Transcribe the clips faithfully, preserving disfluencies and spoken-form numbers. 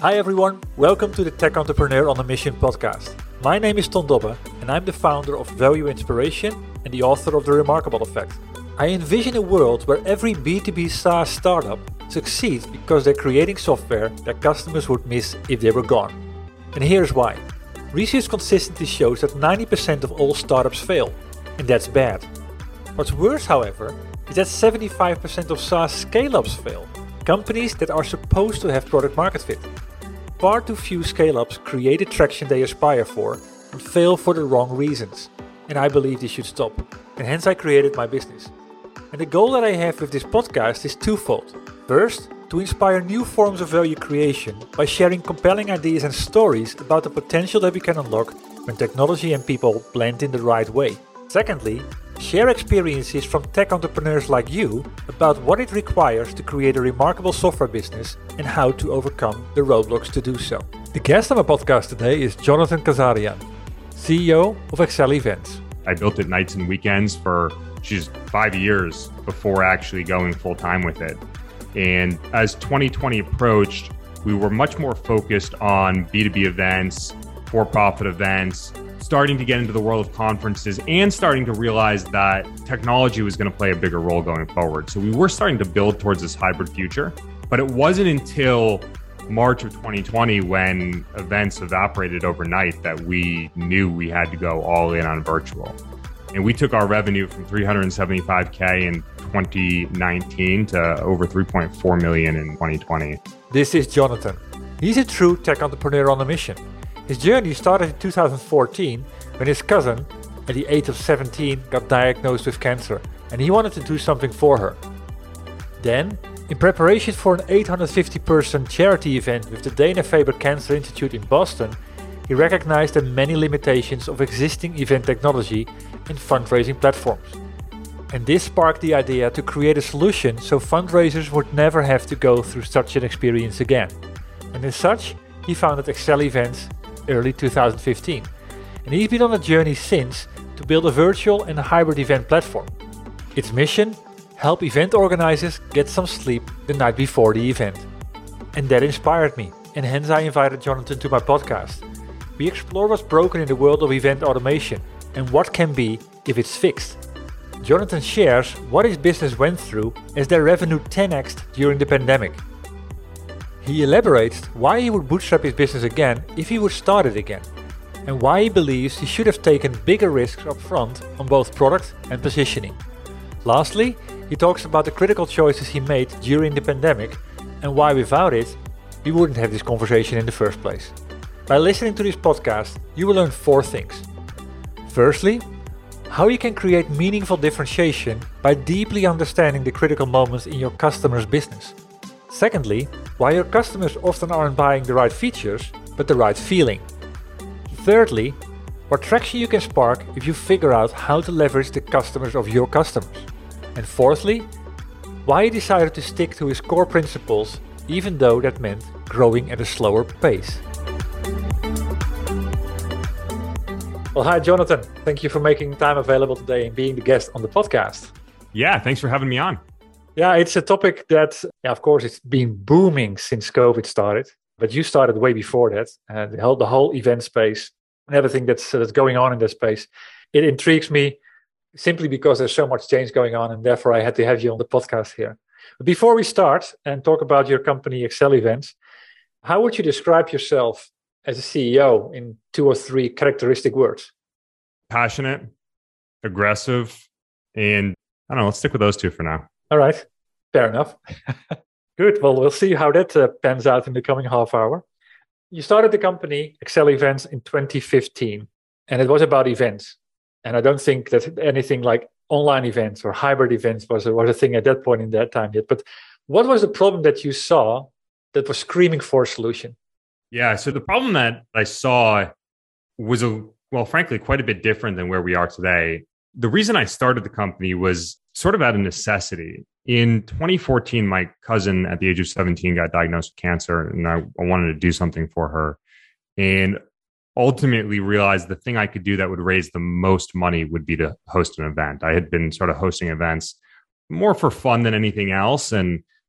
Hi everyone, welcome to the Tech Entrepreneur on a Mission podcast. My name is Ton Dobbe and I'm the founder of Value Inspiration and the author of The Remarkable Effect. I envision a world where every B two B SaaS startup succeeds because they're creating software that customers would miss if they were gone. And here's why. Research consistently shows that ninety percent of all startups fail, and that's bad. What's worse, however, is that seventy-five percent of SaaS scale-ups fail, companies that are supposed to have product market fit. Far too few scale-ups create the traction they aspire for and fail for the wrong reasons. And I believe this should stop. And hence I created my business. And the goal that I have with this podcast is twofold. First, to inspire new forms of value creation by sharing compelling ideas and stories about the potential that we can unlock when technology and people blend in the right way. Secondly, share experiences from tech entrepreneurs like you about what it requires to create a remarkable software business and how to overcome the roadblocks to do so. The guest on my podcast today is Jonathan Kazarian, C E O of Excel Events. I built it nights and weekends for just five years before actually going full time with it. And as twenty twenty approached, we were much more focused on B two B events, for-profit events, starting to get into the world of conferences and starting to realize that technology was going to play a bigger role going forward. So we were starting to build towards this hybrid future, but it wasn't until March of twenty twenty when events evaporated overnight that we knew we had to go all in on virtual. And we took our revenue from three hundred seventy-five K in twenty nineteen to over three point four million in twenty twenty. This is Jonathan. He's a true tech entrepreneur on a mission. His journey started in two thousand fourteen when his cousin, at the age of seventeen, got diagnosed with cancer and he wanted to do something for her. Then, in preparation for an eight hundred fifty person charity event with the Dana-Farber Cancer Institute in Boston, he recognized the many limitations of existing event technology and fundraising platforms. And this sparked the idea to create a solution so fundraisers would never have to go through such an experience again. And as such, he founded Excel Events early two thousand fifteen. And he's been on a journey since to build a virtual and hybrid event platform. Its mission? Help event organizers get some sleep the night before the event. And that inspired me, and hence I invited Jonathan to my podcast. We explore what's broken in the world of event automation and what can be if it's fixed. Jonathan shares what his business went through as their revenue ten x'd during the pandemic. He elaborates why he would bootstrap his business again if he would start it again, and why he believes he should have taken bigger risks up front on both product and positioning. Lastly, he talks about the critical choices he made during the pandemic and why without it, we wouldn't have this conversation in the first place. By listening to this podcast, you will learn four things. Firstly, how you can create meaningful differentiation by deeply understanding the critical moments in your customer's business. Secondly, why your customers often aren't buying the right features, but the right feeling. Thirdly, what traction you can spark if you figure out how to leverage the customers of your customers. And fourthly, why he decided to stick to his core principles, even though that meant growing at a slower pace. Well, hi, Jonathan. Thank you for making time available today and being the guest on the podcast. Yeah, thanks for having me on. Yeah, it's a topic that, yeah, of course, it's been booming since COVID started, but you started way before that. And the whole, the whole event space and everything that's, uh, that's going on in that space, it intrigues me simply because there's so much change going on, and therefore I had to have you on the podcast here. But before we start and talk about your company, Excel Events, how would you describe yourself as a C E O in two or three characteristic words? Passionate, aggressive, and I don't know, let's stick with those two for now. All right, fair enough. Good. Well, we'll see how that uh, pans out in the coming half hour. You started the company Excel Events in twenty fifteen, and it was about events. And I don't think that anything like online events or hybrid events was a, was a thing at that point in that time yet. But what was the problem that you saw that was screaming for a solution? Yeah, so the problem that I saw was, a well, frankly, quite a bit different than where we are today. The reason I started the company was sort of out of necessity. In twenty fourteen, my cousin at the age of seventeen got diagnosed with cancer, and I, I wanted to do something for her. And ultimately realized the thing I could do that would raise the most money would be to host an event. I had been sort of hosting events more for fun than anything else. And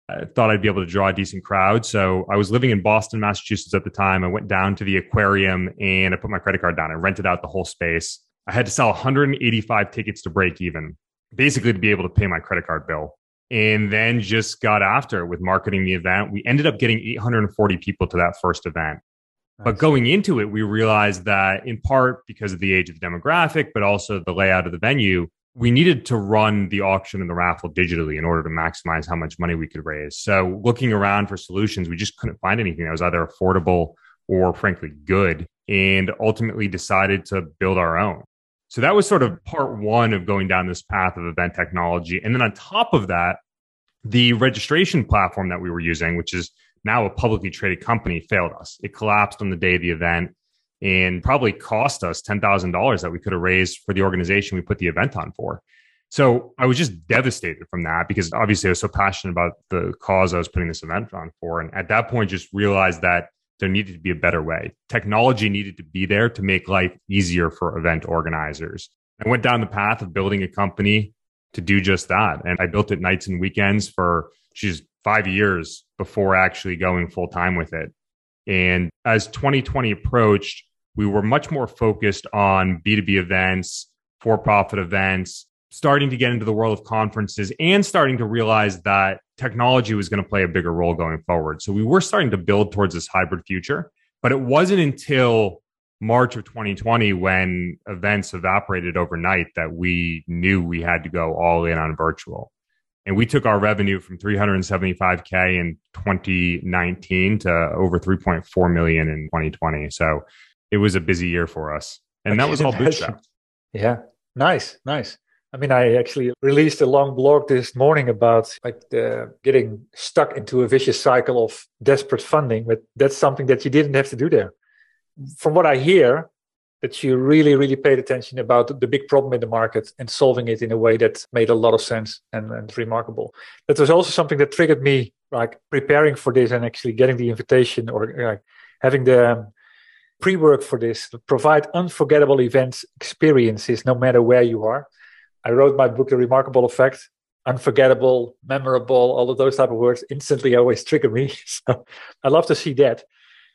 I thought I'd be able to draw a decent crowd. So I was living in Boston, Massachusetts at the time. I went down to the aquarium and I put my credit card down. I rented out the whole space. I had to sell one hundred eighty-five tickets to break even, basically to be able to pay my credit card bill. And then just got after it with marketing the event. We ended up getting eight hundred forty people to that first event. Nice. But going into it, we realized that in part because of the age of the demographic, but also the layout of the venue, we needed to run the auction and the raffle digitally in order to maximize how much money we could raise. So looking around for solutions, we just couldn't find anything that was either affordable or frankly good, and ultimately decided to build our own. So that was sort of part one of going down this path of event technology. And then on top of that, the registration platform that we were using, which is now a publicly traded company, failed us. It collapsed on the day of the event and probably cost us ten thousand dollars that we could have raised for the organization we put the event on for. So I was just devastated from that because obviously I was so passionate about the cause I was putting this event on for. And at that point, just realized that there needed to be a better way. Technology needed to be there to make life easier for event organizers. I went down the path of building a company to do just that. And I built it nights and weekends for, geez, five years before actually going full time with it. And as twenty twenty approached, we were much more focused on B two B events, for-profit events, starting to get into the world of conferences and starting to realize that technology was going to play a bigger role going forward. So we were starting to build towards this hybrid future, but it wasn't until March of twenty twenty when events evaporated overnight that we knew we had to go all in on virtual. And we took our revenue from three hundred seventy-five K in twenty nineteen to over three point four million in twenty twenty. So it was a busy year for us. And that was all bootstrapped. Yeah. Nice. Nice. I mean, I actually released a long blog this morning about like the, getting stuck into a vicious cycle of desperate funding, but that's something that you didn't have to do there. From what I hear, that you really, really paid attention about the big problem in the market and solving it in a way that made a lot of sense and, and remarkable. That was also something that triggered me, like preparing for this and actually getting the invitation or like having the um, pre-work for this, provide unforgettable events experiences no matter where you are. I wrote my book, The Remarkable Effect. Unforgettable, memorable, all of those type of words instantly always trigger me. So I love to see that.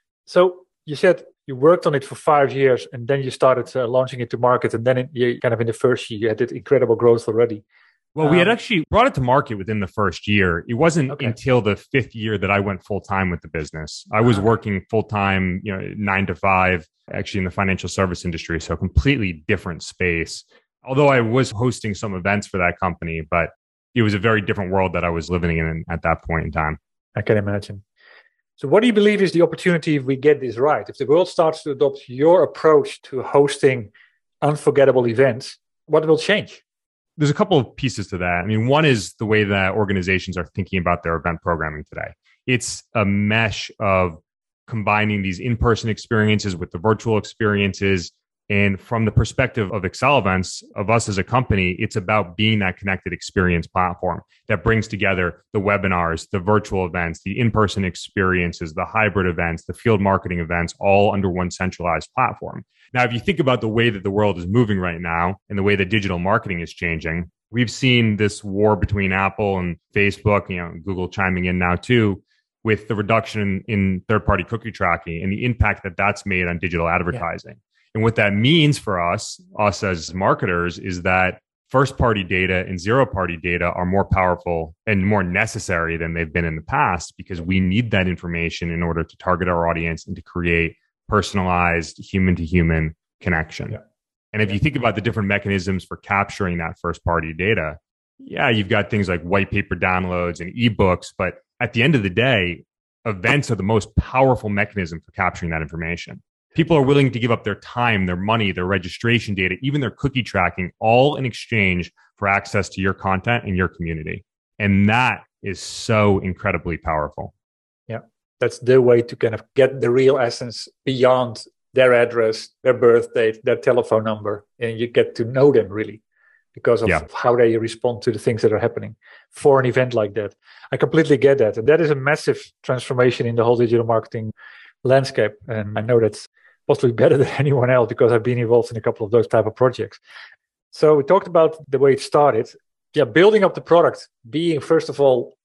So you said you worked on it for five years and then you started uh, launching it to market. And then in, you kind of in the first year, you had that incredible growth already. Well, um, we had actually brought it to market within the first year. It wasn't okay. until the fifth year that I went full time with the business. I was uh-huh. working full time, you know, nine to five, actually in the financial service industry. So a completely different space. Although I was hosting some events for that company, but it was a very different world that I was living in at that point in time. I can imagine. So what do you believe is the opportunity if we get this right? If the world starts to adopt your approach to hosting unforgettable events, what will change? There's a couple of pieces to that. I mean, one is the way that organizations are thinking about their event programming today. It's a mesh of combining these in-person experiences with the virtual experiences. And from the perspective of Excel Events, of us as a company, it's about being that connected experience platform that brings together the webinars, the virtual events, the in-person experiences, the hybrid events, the field marketing events, all under one centralized platform. Now, if you think about the way that the world is moving right now and the way that digital marketing is changing, we've seen this war between Apple and Facebook, you know, Google chiming in now too, with the reduction in third-party cookie tracking and the impact that that's made on digital advertising. Yeah. And what that means for us, us as marketers, is that first-party data and zero-party data are more powerful and more necessary than they've been in the past because we need that information in order to target our audience and to create personalized human-to-human connection. Yeah. And if yeah. you think about the different mechanisms for capturing that first-party data, yeah, you've got things like white paper downloads and ebooks, but at the end of the day, events are the most powerful mechanism for capturing that information. People are willing to give up their time, their money, their registration data, even their cookie tracking, all in exchange for access to your content and your community. And that is so incredibly powerful. Yeah, that's the way to kind of get the real essence beyond their address, their birth date, their telephone number, and you get to know them really because of yeah. how they respond to the things that are happening for an event like that. I completely get that. And that is a massive transformation in the whole digital marketing landscape. And I know that's possibly better than anyone else because I've been involved in a couple of those type of projects. So we talked about the way it started. Yeah, building up the product, being first of all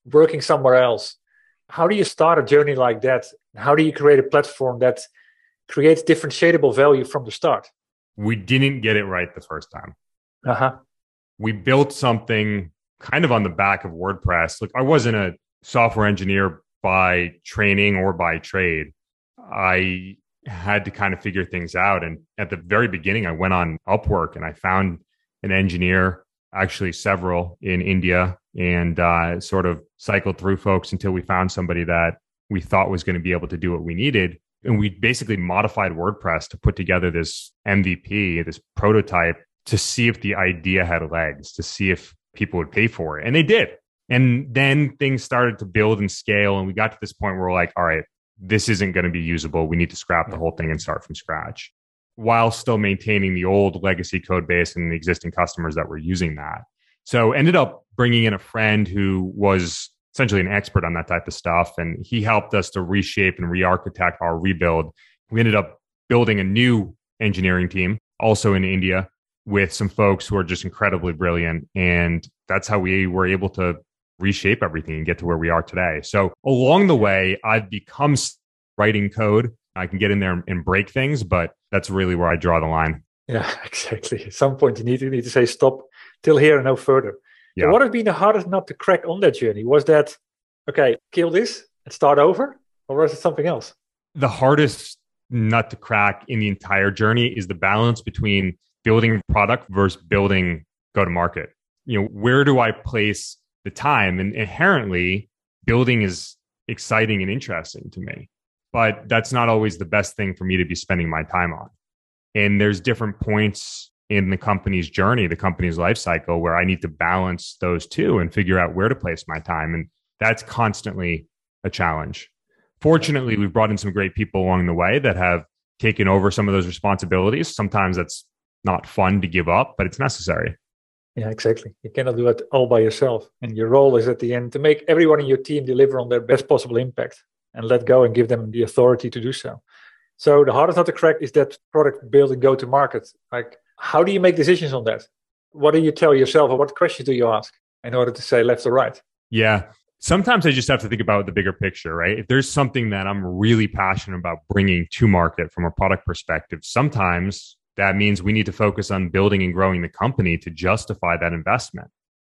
working somewhere else. How do you start a journey like that? How do you create a platform that creates differentiable value from the start? We didn't get it right the first time. Uh-huh. We built something kind of on the back of WordPress. Look, I wasn't a software engineer by training or by trade. I had to kind of figure things out. And at the very beginning, I went on Upwork and I found an engineer, actually several in India, and uh, sort of cycled through folks until we found somebody that we thought was going to be able to do what we needed. And we basically modified WordPress to put together this M V P, this prototype, to see if the idea had legs, to see if people would pay for it. And they did. And then things started to build and scale. And we got to this point where we're like, all right, this isn't going to be usable. We need to scrap the whole thing and start from scratch, while still maintaining the old legacy code base and the existing customers that were using that. So ended up bringing in a friend who was essentially an expert on that type of stuff. And he helped us to reshape and re-architect our rebuild. We ended up building a new engineering team, also in India, with some folks who are just incredibly brilliant. And that's how we were able to reshape everything and get to where we are today. So along the way, I've become writing code. I can get in there and break things, but that's really where I draw the line. Yeah, exactly. At some point, you need to, need to say stop till here and no further. Yeah. So what has been the hardest nut to crack on that journey? Was that, okay, kill this and start over? Or was it something else? The hardest nut to crack in the entire journey is the balance between building product versus building go-to-market. You know, where do I place the time? And inherently, building is exciting and interesting to me, but that's not always the best thing for me to be spending my time on. And there's different points in the company's journey, the company's life cycle, where I need to balance those two and figure out where to place my time. And that's constantly a challenge. Fortunately, we've brought in some great people along the way that have taken over some of those responsibilities. Sometimes that's not fun to give up, but it's necessary. Yeah, exactly. You cannot do it all by yourself. And your role is at the end to make everyone in your team deliver on their best possible impact and let go and give them the authority to do so. So the hardest nut to crack is that product build and go to market. Like, how do you make decisions on that? What do you tell yourself, or what questions do you ask in order to say left or right? Yeah. Sometimes I just have to think about the bigger picture, right? If there's something that I'm really passionate about bringing to market from a product perspective, sometimes that means we need to focus on building and growing the company to justify that investment.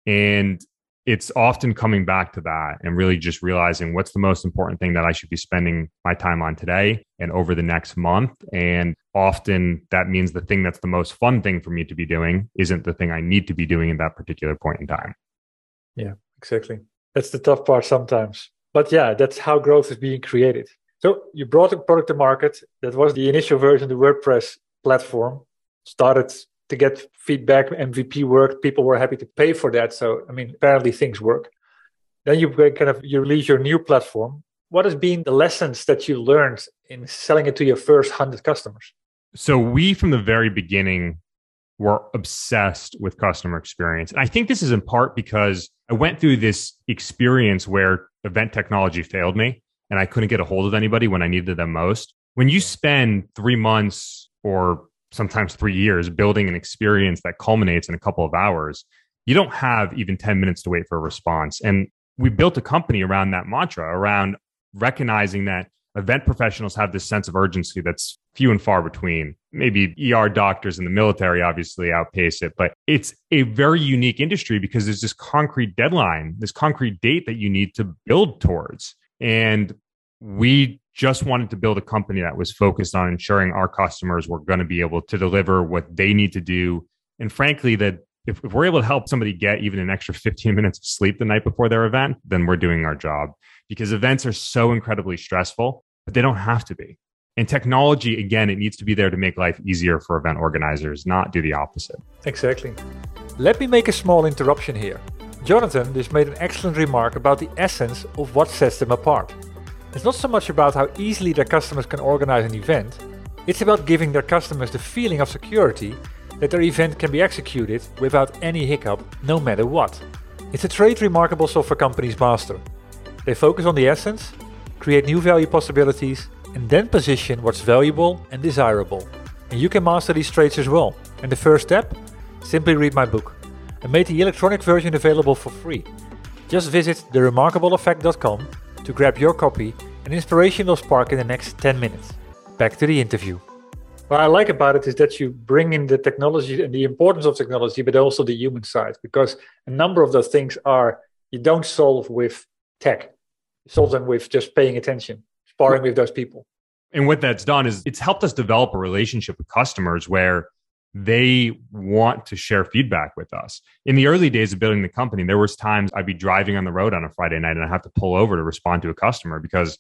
And it's often coming back to that and really just realizing what's the most important thing that I should be spending my time on today and over the next month. And often that means the thing that's the most fun thing for me to be doing isn't the thing I need to be doing in that particular point in time. Yeah, exactly. That's the tough part sometimes. But yeah, that's how growth is being created. So you brought a product to market. That was the initial version of the WordPress platform. Started to get feedback, M V P worked, people were happy to pay for that. So, I mean, apparently things work. Then you kind of, you release your new platform. What has been the lessons that you learned in selling it to your first one hundred customers? So we, from the very beginning, were obsessed with customer experience. And I think this is in part because I went through this experience where event technology failed me and I couldn't get a hold of anybody when I needed them most. When you spend three months or sometimes three years building an experience that culminates in a couple of hours, you don't have even ten minutes to wait for a response. And we built a company around that mantra, around recognizing that event professionals have this sense of urgency that's few and far between. Maybe E R doctors in the military obviously outpace it, but it's a very unique industry because there's this concrete deadline, this concrete date that you need to build towards. And we just wanted to build a company that was focused on ensuring our customers were going to be able to deliver what they need to do. And frankly, that if, if we're able to help somebody get even an extra fifteen minutes of sleep the night before their event, then we're doing our job, because events are so incredibly stressful, but they don't have to be. And technology, again, it needs to be there to make life easier for event organizers, not do the opposite. Exactly. Let me make a small interruption here. Jonathan just made an excellent remark about the essence of what sets them apart. It's not so much about how easily their customers can organize an event. It's about giving their customers the feeling of security that their event can be executed without any hiccup, no matter what. It's a trait remarkable software companies master. They focus on the essence, create new value possibilities, and then position what's valuable and desirable. And you can master these traits as well. And the first step? Simply read my book. I made the electronic version available for free. Just visit the remarkable effect dot com to grab your copy, and inspiration will spark in the next ten minutes. Back to the interview. What I like about it is that you bring in the technology and the importance of technology, but also the human side, because a number of those things are, you don't solve with tech. You solve them with just paying attention, sparring with those people. And what that's done is it's helped us develop a relationship with customers where they want to share feedback with us. In the early days of building the company, there was times I'd be driving on the road on a Friday night and I have to pull over to respond to a customer because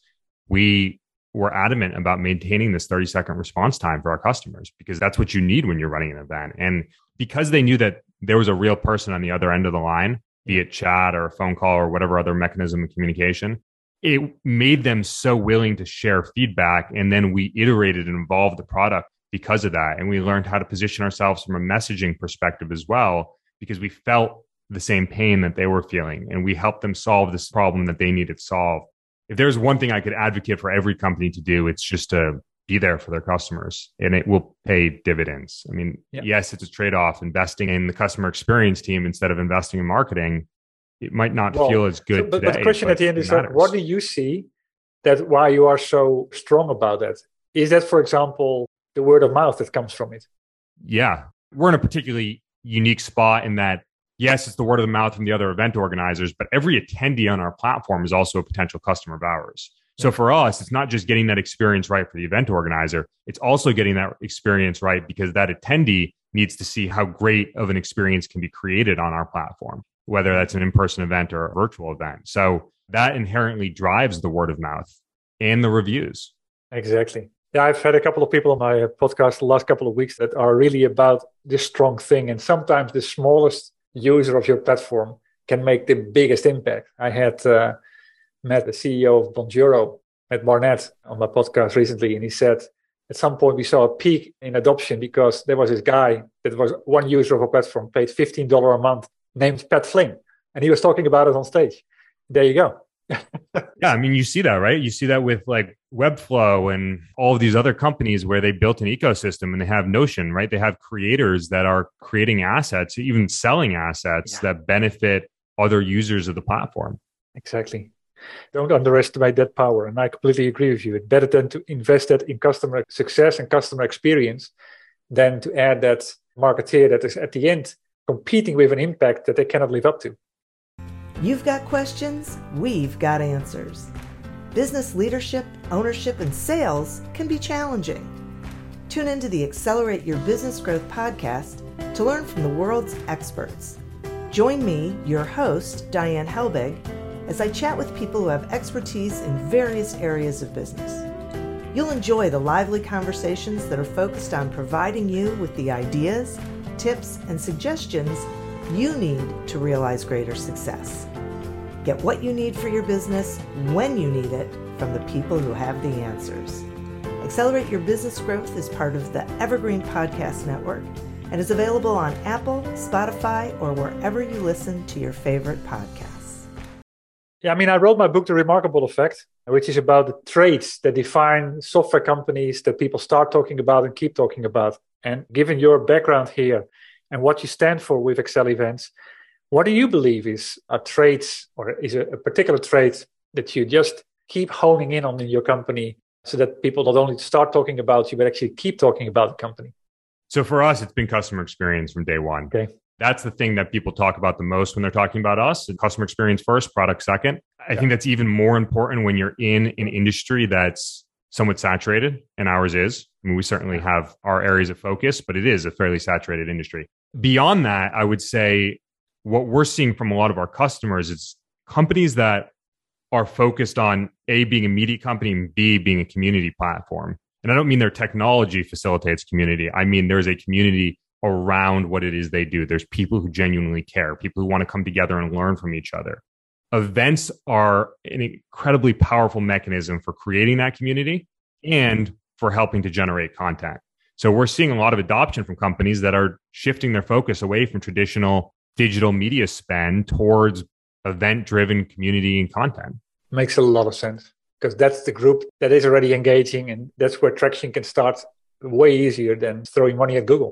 we were adamant about maintaining this thirty second response time for our customers, because that's what you need when you're running an event. And because they knew that there was a real person on the other end of the line, be it chat or a phone call or whatever other mechanism of communication, it made them so willing to share feedback. And then we iterated and evolved the product because of that. And we learned how to position ourselves from a messaging perspective as well, because we felt the same pain that they were feeling. And we helped them solve this problem that they needed solved. If there's one thing I could advocate for every company to do, it's just to be there for their customers, and it will pay dividends. I mean, yeah. Yes, it's a trade-off. Investing in the customer experience team instead of investing in marketing, it might not well, feel as good so, but, today. But the question at the end is, that, what do you see that why you are so strong about that? Is that, for example, the word of mouth that comes from it? Yeah, we're in a particularly unique spot in that, yes, it's the word of the mouth from the other event organizers, but every attendee on our platform is also a potential customer of ours. So for us, it's not just getting that experience right for the event organizer. It's also getting that experience right because that attendee needs to see how great of an experience can be created on our platform, whether that's an in-person event or a virtual event. So that inherently drives the word of mouth and the reviews. Exactly. Yeah, I've had a couple of people on my podcast the last couple of weeks that are really about this strong thing. And sometimes the smallest user of your platform can make the biggest impact. I had uh, met the C E O of Bonjoro, Matt Barnett, on my podcast recently, and he said at some point we saw a peak in adoption because there was this guy that was one user of a platform, paid fifteen dollars a month, named Pat Flynn, and he was talking about it on stage. There you go. Yeah, I mean, you see that, right? You see that with like Webflow and all of these other companies where they built an ecosystem and they have Notion, right? They have creators that are creating assets, even selling assets yeah. that benefit other users of the platform. Exactly. Don't underestimate that power. And I completely agree with you. It's better than to invest that in customer success and customer experience than to add that marketeer that is at the end competing with an impact that they cannot live up to. You've got questions, we've got answers. Business leadership, ownership, and sales can be challenging. Tune into the Accelerate Your Business Growth podcast to learn from the world's experts. Join me, your host, Diane Helbig, as I chat with people who have expertise in various areas of business. You'll enjoy the lively conversations that are focused on providing you with the ideas, tips, and suggestions you need to realize greater success. Get what you need for your business when you need it from the people who have the answers. Accelerate Your Business Growth is part of the Evergreen Podcast Network and is available on Apple, Spotify, or wherever you listen to your favorite podcasts. Yeah, I mean, I wrote my book, The Remarkable Effect, which is about the traits that define software companies that people start talking about and keep talking about. And given your background here and what you stand for with Excel Events, what do you believe is a trait or is a, a particular trait that you just keep honing in on in your company so that people not only start talking about you, but actually keep talking about the company? So for us, it's been customer experience from day one. Okay. That's the thing that people talk about the most when they're talking about us. Customer experience first, product second. I yeah. think that's even more important when you're in an industry that's somewhat saturated, and ours is. I mean, we certainly have our areas of focus, but it is a fairly saturated industry. Beyond that, I would say what we're seeing from a lot of our customers is companies that are focused on A, being a media company, and B, being a community platform. And I don't mean their technology facilitates community. I mean, there's a community around what it is they do. There's people who genuinely care, people who want to come together and learn from each other. Events are an incredibly powerful mechanism for creating that community and for helping to generate content. So we're seeing a lot of adoption from companies that are shifting their focus away from traditional digital media spend towards event-driven community and content. Makes a lot of sense because that's the group that is already engaging, and that's where traction can start way easier than throwing money at Google.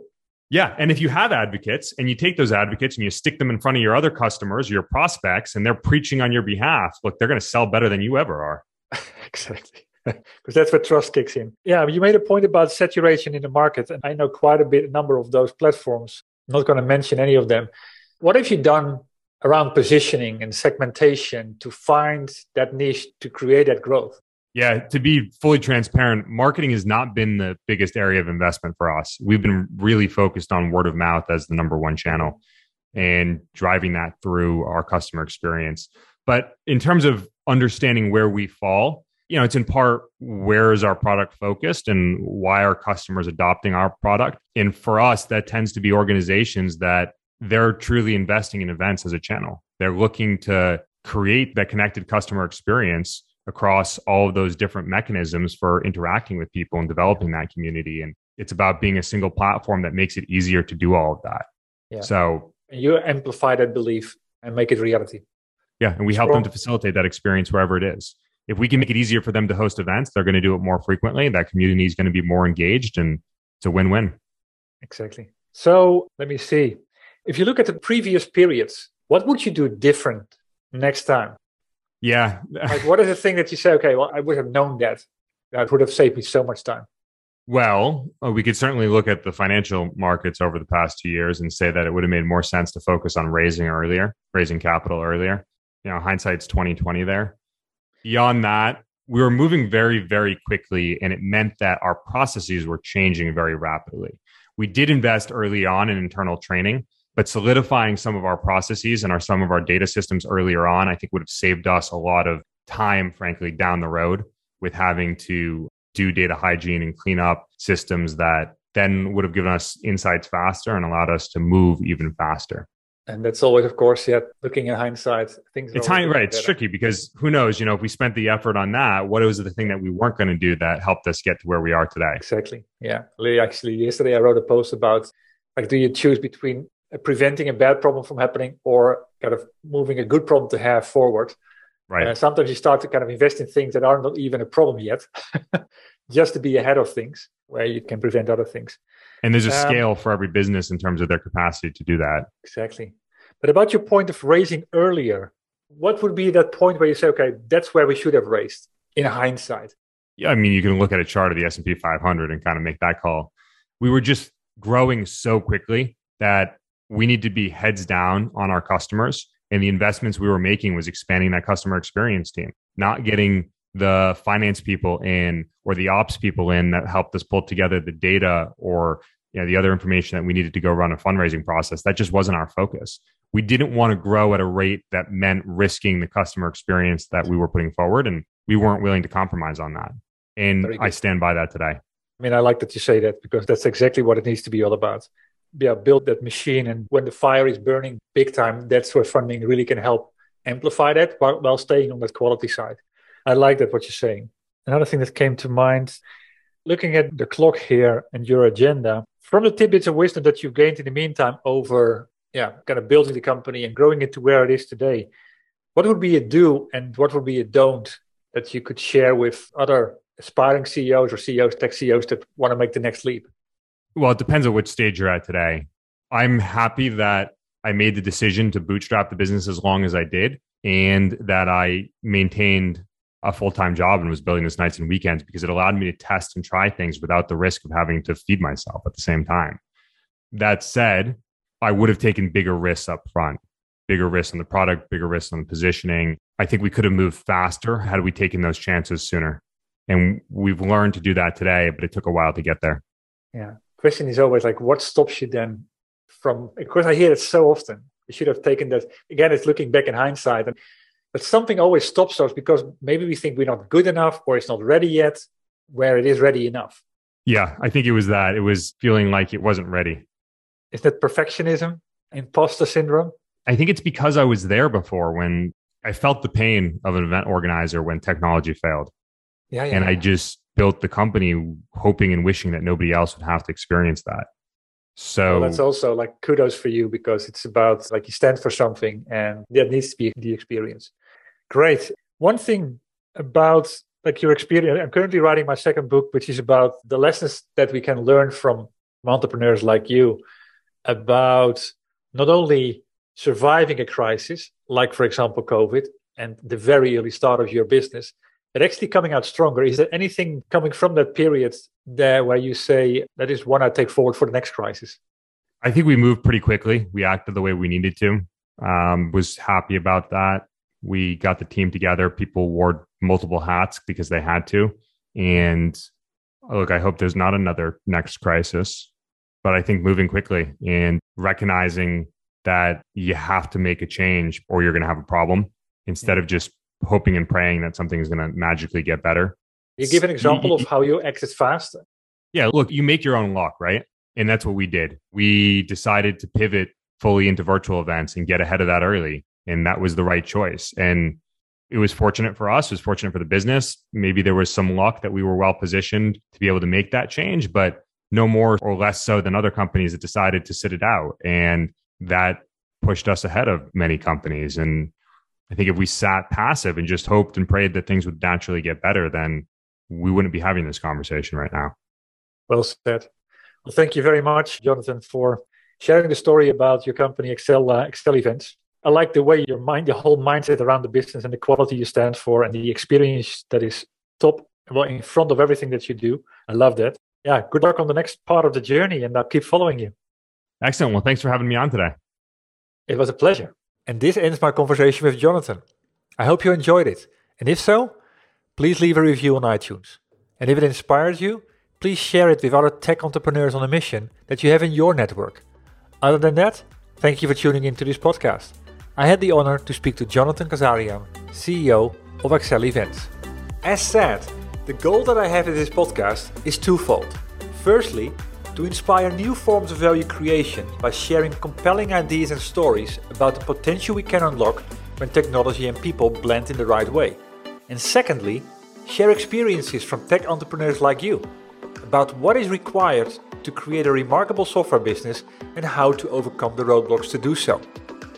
Yeah. And if you have advocates and you take those advocates and you stick them in front of your other customers, your prospects, and they're preaching on your behalf, look, they're going to sell better than you ever are. Exactly. Because that's where trust kicks in. Yeah, you made a point about saturation in the market. And I know quite a bit, a number of those platforms. I'm not going to mention any of them. What have you done around positioning and segmentation to find that niche to create that growth? Yeah, to be fully transparent, marketing has not been the biggest area of investment for us. We've been really focused on word of mouth as the number one channel and driving that through our customer experience. But in terms of understanding where we fall, you know, it's in part, where is our product focused and why are customers adopting our product? And for us, that tends to be organizations that they're truly investing in events as a channel. They're looking to create that connected customer experience across all of those different mechanisms for interacting with people and developing that community. And it's about being a single platform that makes it easier to do all of that. Yeah. So you amplify that belief and make it reality. Yeah. And we help Strong. them to facilitate that experience wherever it is. If we can make it easier for them to host events, they're going to do it more frequently. That community is going to be more engaged and it's a win-win. Exactly. So let me see. If you look at the previous periods, what would you do different next time? Yeah. Like, what is the thing that you say, okay, well, I would have known that. That would have saved me so much time. Well, uh, we could certainly look at the financial markets over the past two years and say that it would have made more sense to focus on raising earlier, raising capital earlier. You know, hindsight's twenty twenty there. Beyond that, we were moving very, very quickly, and it meant that our processes were changing very rapidly. We did invest early on in internal training, but solidifying some of our processes and our some of our data systems earlier on, I think would have saved us a lot of time, frankly, down the road with having to do data hygiene and clean up systems that then would have given us insights faster and allowed us to move even faster. And that's always, of course, yeah, looking at hindsight, things. It's high, right. It's tricky because who knows, you know, if we spent the effort on that, what was the thing that we weren't going to do that helped us get to where we are today? Exactly. Yeah. Actually, yesterday I wrote a post about, like, do you choose between preventing a bad problem from happening or kind of moving a good problem to have forward? Right. Uh, sometimes you start to kind of invest in things that are not even a problem yet, just to be ahead of things where you can prevent other things. And there's a um, scale for every business in terms of their capacity to do that. Exactly. But about your point of raising earlier, what would be that point where you say, okay, that's where we should have raised in hindsight? Yeah, I mean, you can look at a chart of the S and P five hundred and kind of make that call. We were just growing so quickly that we need to be heads down on our customers. And the investments we were making was expanding that customer experience team, not getting the finance people in or the ops people in that helped us pull together the data or, you know, the other information that we needed to go run a fundraising process. That just wasn't our focus. We didn't want to grow at a rate that meant risking the customer experience that we were putting forward. And we weren't willing to compromise on that. And I stand by that today. I mean, I like that you say that because that's exactly what it needs to be all about. Yeah, build that machine. And when the fire is burning big time, that's where funding really can help amplify that while, while staying on that quality side. I like that, what you're saying. Another thing that came to mind, looking at the clock here and your agenda, from the tidbits of wisdom that you've gained in the meantime over, yeah, kind of building the company and growing it to where it is today, what would be a do and what would be a don't that you could share with other aspiring C E Os or C E Os, tech C E Os that want to make the next leap? Well, it depends on which stage you're at today. I'm happy that I made the decision to bootstrap the business as long as I did and that I maintained a full-time job and was building this nights and weekends because it allowed me to test and try things without the risk of having to feed myself at the same time. That said, I would have taken bigger risks up front, bigger risks on the product, bigger risks on the positioning. I think we could have moved faster had we taken those chances sooner. And we've learned to do that today, but it took a while to get there. Yeah. Question is always like, what stops you then from, of course, I hear it so often. You should have taken that. Again, it's looking back in hindsight. And, but something always stops us because maybe we think we're not good enough or it's not ready yet, where it is ready enough. Yeah, I think it was that. It was feeling like it wasn't ready. Is that perfectionism, imposter syndrome? I think it's because I was there before when I felt the pain of an event organizer when technology failed. Yeah, yeah. And I just built the company hoping and wishing that nobody else would have to experience that. So well, that's also like kudos for you because it's about like you stand for something and that needs to be the experience. Great. One thing about like your experience, I'm currently writing my second book, which is about the lessons that we can learn from entrepreneurs like you. about not only surviving a crisis, like, for example, COVID, and the very early start of your business, but actually coming out stronger. Is there anything coming from that period there where you say that is one I take forward for the next crisis? I think we moved pretty quickly. We acted the way we needed to. Um, was happy about that. We got the team together. People wore multiple hats because they had to. And look, I hope there's not another next crisis, but I think moving quickly and recognizing that you have to make a change or you're going to have a problem instead of just hoping and praying that something's going to magically get better. You give an example of how you exit fast? Yeah, look, you make your own luck, right? And that's what we did. We decided to pivot fully into virtual events and get ahead of that early. And that was the right choice. And it was fortunate for us. It was fortunate for the business. Maybe there was some luck that we were well positioned to be able to make that change, but no more or less so than other companies that decided to sit it out. And that pushed us ahead of many companies. And I think if we sat passive and just hoped and prayed that things would naturally get better, then we wouldn't be having this conversation right now. Well said. Well, thank you very much, Jonathan, for sharing the story about your company, Excel uh, Excel Events. I like the way your mind, the whole mindset around the business and the quality you stand for and the experience that is top, well, in front of everything that you do. I love that. Yeah, good luck on the next part of the journey, and I'll keep following you. Excellent. Well, thanks for having me on today. It was a pleasure. And this ends my conversation with Jonathan. I hope you enjoyed it. And if so, please leave a review on iTunes. And if it inspires you, please share it with other tech entrepreneurs on a mission that you have in your network. Other than that, thank you for tuning into this podcast. I had the honor to speak to Jonathan Kazarian, C E O of Excel Events. As said, the goal that I have in this podcast is twofold. Firstly, to inspire new forms of value creation by sharing compelling ideas and stories about the potential we can unlock when technology and people blend in the right way. And secondly, share experiences from tech entrepreneurs like you about what is required to create a remarkable software business and how to overcome the roadblocks to do so.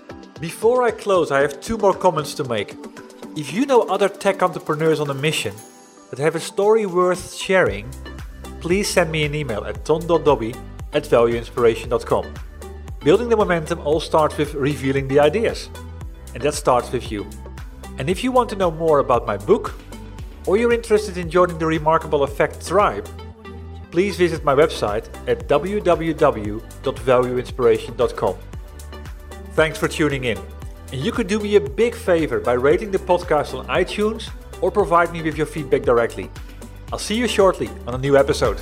Before I close, I have two more comments to make. If you know other tech entrepreneurs on a mission that have a story worth sharing, please send me an email at ton dot dobby at value inspiration dot com. Building the momentum all starts with revealing the ideas. And that starts with you. And if you want to know more about my book, or you're interested in joining the Remarkable Effect tribe, please visit my website at w w w dot value inspiration dot com. Thanks for tuning in. And you could do me a big favor by rating the podcast on iTunes or provide me with your feedback directly. I'll see you shortly on a new episode.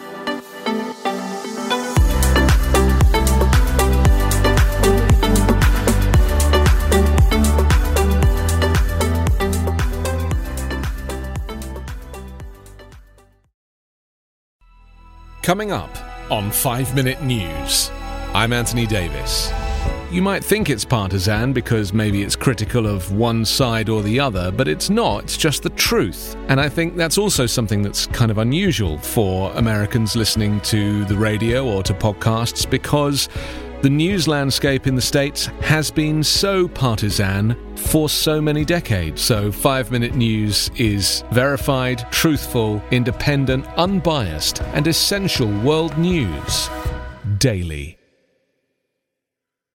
Coming up on five minute News, I'm Anthony Davis. You might think it's partisan because maybe it's critical of one side or the other, but it's not. It's just the truth. And I think that's also something that's kind of unusual for Americans listening to the radio or to podcasts, because the news landscape in the States has been so partisan for so many decades. So five minute News is verified, truthful, independent, unbiased, and essential world news daily.